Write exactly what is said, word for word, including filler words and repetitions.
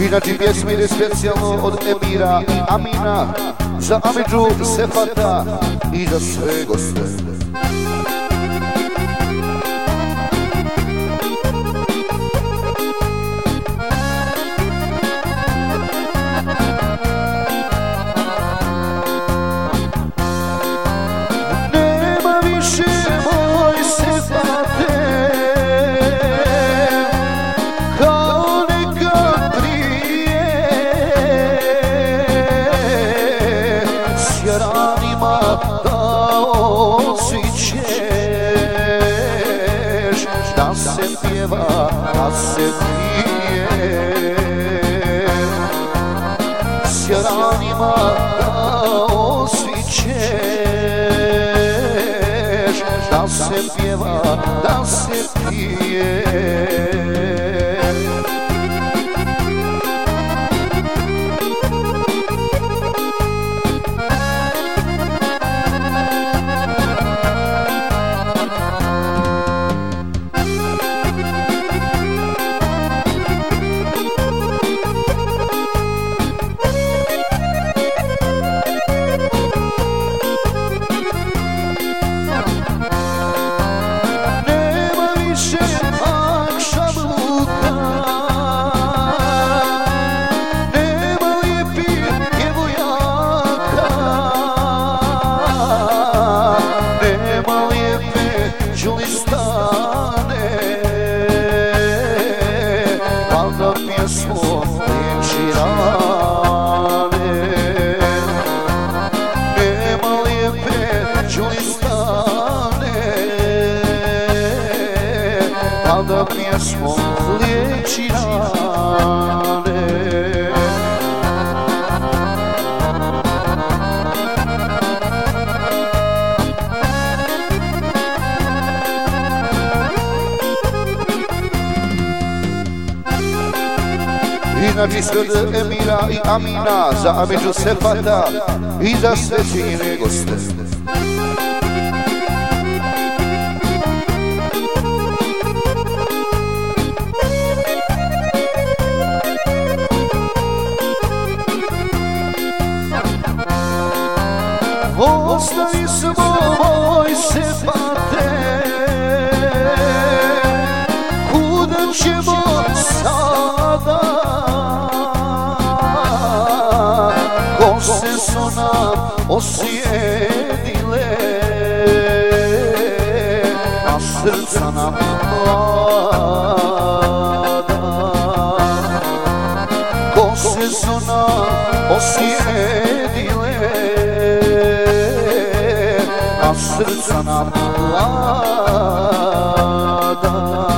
Inači pjesma ide specijalno od Emira i Amina, za Amidžu Sefata i za sve goste. Nema više moj Sefate kao nekad prije, s jaranima da osvićeš, da se pjeva, da se pije, s jaranima da osvićeš, da se pjeva, da se pije. Da pjesmom liječi rane. Inači sve od Emira i Amina, za Amidžu Sefata i za sve cijenjene goste. Ostavi smo moj Sefate, kuda ćemo sada? Kose su nam osjedile, a srca nam mlada. Kose su nam osjedile, a srca nam mlada.